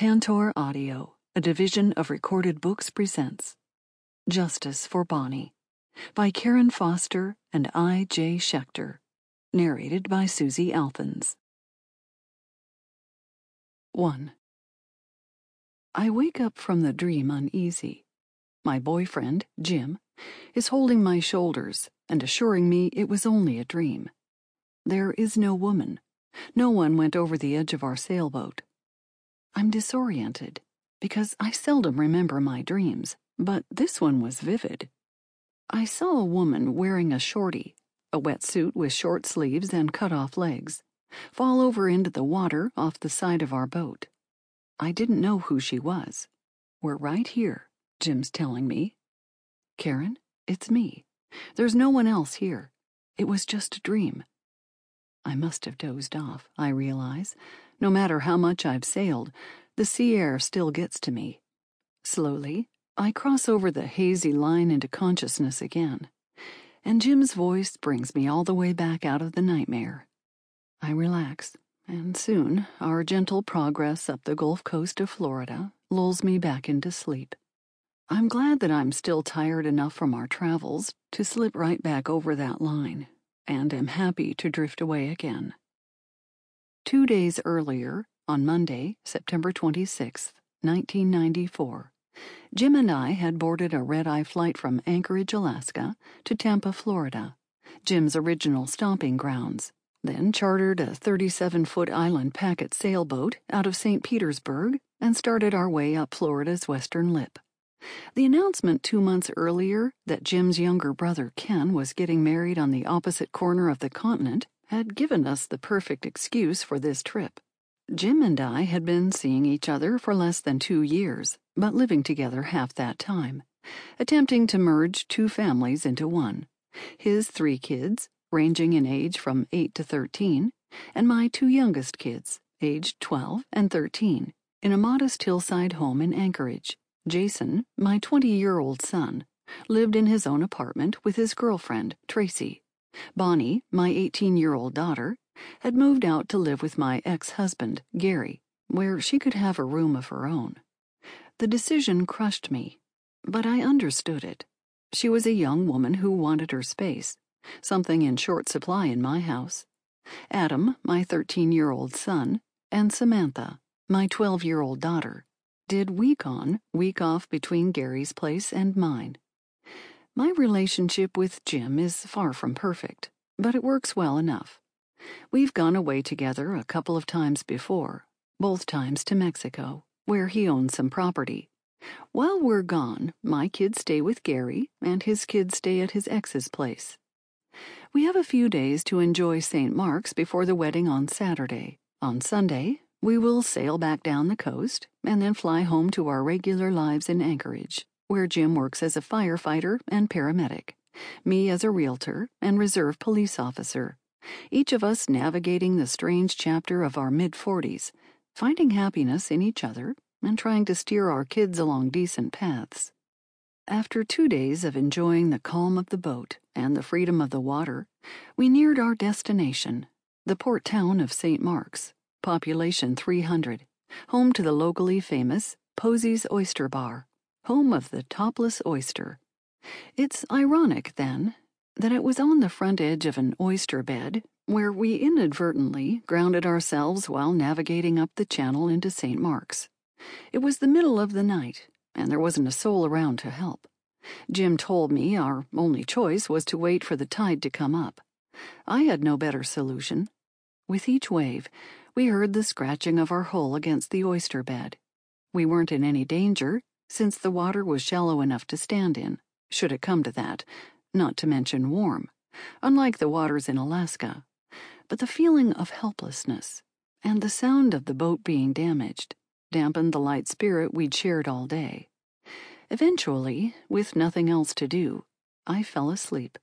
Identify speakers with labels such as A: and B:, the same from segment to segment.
A: Tantor Audio, a division of Recorded Books, presents Justice for Bonnie by Karen Foster and I. J. Schechter, narrated by Susie Althans. 1. I wake up from the dream uneasy. My boyfriend, Jim, is holding my shoulders and assuring me it was only a dream. There is no woman. No one went over the edge of our sailboat. I'm disoriented because I seldom remember my dreams, but this one was vivid. I saw a woman wearing a shorty, a wetsuit with short sleeves and cut-off legs, fall over into the water off the side of our boat. I didn't know who she was. We're right here, Jim's telling me. Karen, it's me. There's no one else here. It was just a dream. I must have dozed off, I realize. No matter how much I've sailed, the sea air still gets to me. Slowly, I cross over the hazy line into consciousness again, and Jim's voice brings me all the way back out of the nightmare. I relax, and soon our gentle progress up the Gulf Coast of Florida lulls me back into sleep. I'm glad that I'm still tired enough from our travels to slip right back over that line, and am happy to drift away again. 2 days earlier, on Monday, September 26, 1994, Jim and I had boarded a red-eye flight from Anchorage, Alaska, to Tampa, Florida, Jim's original stomping grounds, then chartered a 37-foot island packet sailboat out of St. Petersburg and started our way up Florida's western lip. The announcement 2 months earlier that Jim's younger brother Ken was getting married on the opposite corner of the continent had given us the perfect excuse for this trip. Jim and I had been seeing each other for less than 2 years, but living together half that time, attempting to merge 2 families into one. His 3 kids, ranging in age from 8 to 13, and my 2 youngest kids, aged 12 and 13, in a modest hillside home in Anchorage. Jason, my 20-year-old son, lived in his own apartment with his girlfriend, Tracy. Bonnie, my 18-year-old daughter, had moved out to live with my ex-husband, Gary, where she could have a room of her own. The decision crushed me, but I understood it. She was a young woman who wanted her space, something in short supply in my house. Adam, my 13-year-old son, and Samantha, my 12-year-old daughter, did week on, week off between Gary's place and mine. My relationship with Jim is far from perfect, but it works well enough. We've gone away together a couple of times before, both times to Mexico, where he owns some property. While we're gone, my kids stay with Gary, and his kids stay at his ex's place. We have a few days to enjoy St. Mark's before the wedding on Saturday. On Sunday, we will sail back down the coast, and then fly home to our regular lives in Anchorage, where Jim works as a firefighter and paramedic, me as a realtor and reserve police officer, each of us navigating the strange chapter of our mid-40s, finding happiness in each other and trying to steer our kids along decent paths. After 2 days of enjoying the calm of the boat and the freedom of the water, we neared our destination, the port town of St. Mark's, population 300, home to the locally famous Posey's Oyster Bar, home of the topless oyster. It's ironic, then, that it was on the front edge of an oyster bed where we inadvertently grounded ourselves while navigating up the channel into St. Mark's. It was the middle of the night, and there wasn't a soul around to help. Jim told me our only choice was to wait for the tide to come up. I had no better solution. With each wave, we heard the scratching of our hull against the oyster bed. We weren't in any danger, since the water was shallow enough to stand in, should it come to that, not to mention warm, unlike the waters in Alaska. But the feeling of helplessness, and the sound of the boat being damaged, dampened the light spirit we'd shared all day. Eventually, with nothing else to do, I fell asleep.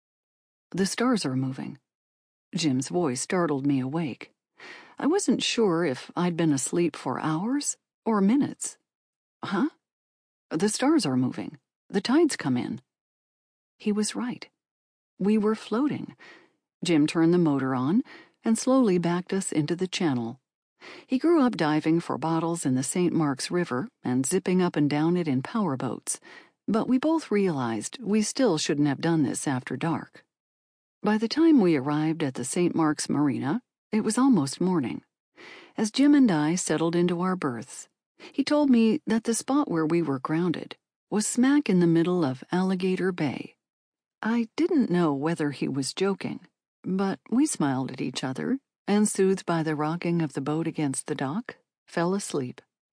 A: The stars are moving. Jim's voice startled me awake. I wasn't sure if I'd been asleep for hours or minutes. Huh? The stars are moving. The tide's come in. He was right. We were floating. Jim turned the motor on and slowly backed us into the channel, He grew up diving for bottles in the St. Mark's River and zipping up and down it in powerboats, but we both realized we still shouldn't have done this after dark. By the time we arrived at the St. Mark's Marina, it was almost morning. As Jim and I settled into our berths, he told me that the spot where we were grounded was smack in the middle of Alligator Bay. I didn't know whether he was joking, but we smiled at each other and, soothed by the rocking of the boat against the dock, fell asleep.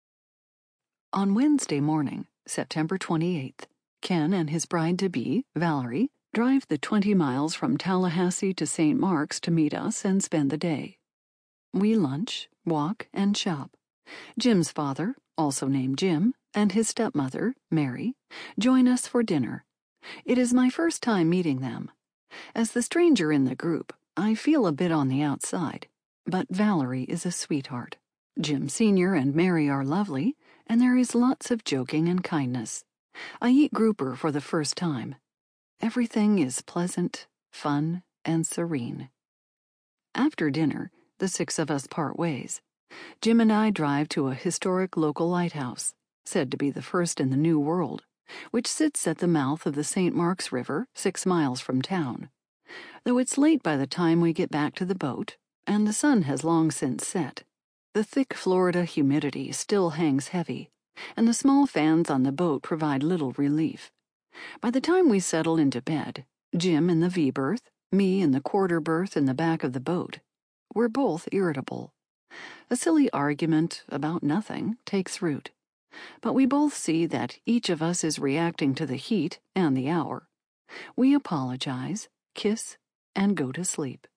A: On Wednesday morning, September 28th, Ken and his bride-to-be, Valerie, drive the 20 miles from Tallahassee to St. Mark's to meet us and spend the day. We lunch, walk, and shop. Jim's father, also named Jim, and his stepmother, Mary, join us for dinner. It is my first time meeting them. As the stranger in the group, I feel a bit on the outside, but Valerie is a sweetheart. Jim Sr. and Mary are lovely, and there is lots of joking and kindness. I eat grouper for the first time. Everything is pleasant, fun, and serene. After dinner, the 6 of us part ways. Jim and I drive to a historic local lighthouse, said to be the first in the New World, which sits at the mouth of the St. Mark's River 6 miles from town. Though it's late by the time we get back to the boat, and the sun has long since set, the thick Florida humidity still hangs heavy, and the small fans on the boat provide little relief. By the time we settle into bed, Jim in the V berth, me in the quarter berth in the back of the boat, we're both irritable. A silly argument about nothing takes root, but we both see that each of us is reacting to the heat and the hour. We apologize, kiss, and go to sleep.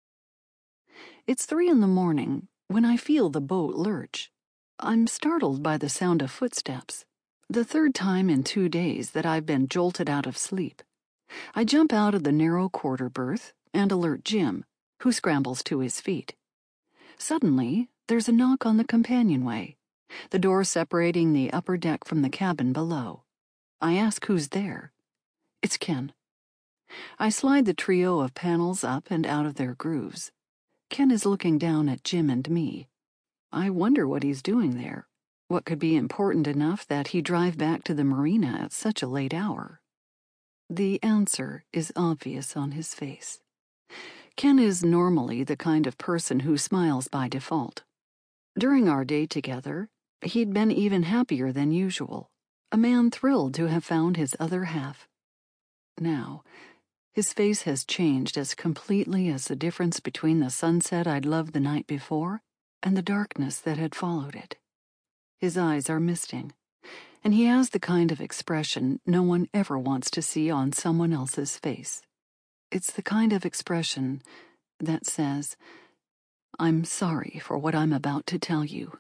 A: It's 3 in the morning when I feel the boat lurch. I'm startled by the sound of footsteps, the 3rd time in 2 days that I've been jolted out of sleep. I jump out of the narrow quarter berth and alert Jim, who scrambles to his feet. Suddenly, there's a knock on the companionway, the door separating the upper deck from the cabin below. I ask who's there. It's Ken. I slide the trio of panels up and out of their grooves. Ken is looking down at Jim and me. I wonder what he's doing there. What could be important enough that he drive back to the marina at such a late hour? The answer is obvious on his face. Ken is normally the kind of person who smiles by default. During our day together, he'd been even happier than usual, a man thrilled to have found his other half. Now, his face has changed as completely as the difference between the sunset I'd loved the night before and the darkness that had followed it. His eyes are misting, and he has the kind of expression no one ever wants to see on someone else's face. It's the kind of expression that says, "I'm sorry for what I'm about to tell you."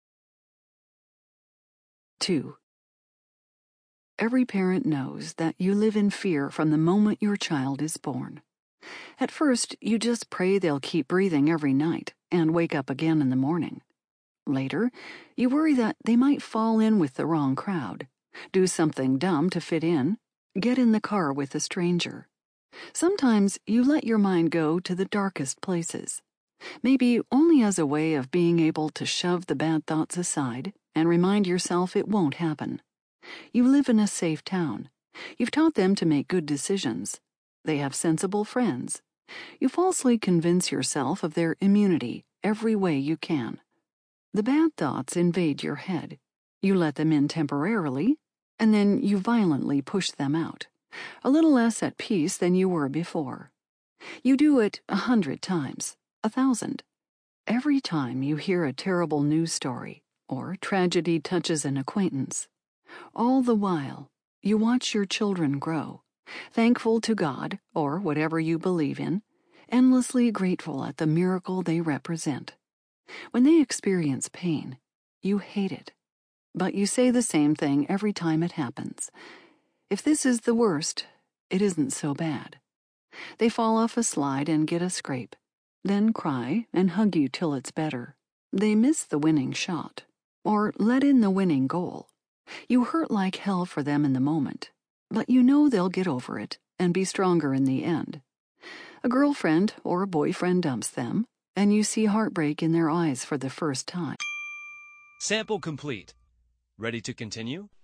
A: 2. Every parent knows that you live in fear from the moment your child is born. At first, you just pray they'll keep breathing every night and wake up again in the morning. Later, you worry that they might fall in with the wrong crowd, do something dumb to fit in, get in the car with a stranger. Sometimes you let your mind go to the darkest places, maybe only as a way of being able to shove the bad thoughts aside and remind yourself it won't happen. You live in a safe town. You've taught them to make good decisions. They have sensible friends. You falsely convince yourself of their immunity every way you can. The bad thoughts invade your head. You let them in temporarily, and then you violently push them out, a little less at peace than you were before. You do it 100 times, 1,000. Every time you hear a terrible news story, or tragedy touches an acquaintance. All the while, you watch your children grow, thankful to God, or whatever you believe in, endlessly grateful at the miracle they represent. When they experience pain, you hate it, but you say the same thing every time it happens. If this is the worst, it isn't so bad. They fall off a slide and get a scrape, then cry and hug you till it's better. They miss the winning shot, or let in the winning goal. You hurt like hell for them in the moment, but you know they'll get over it and be stronger in the end. A girlfriend or a boyfriend dumps them, and you see heartbreak in their eyes for the first time.
B: Sample complete. Ready to continue?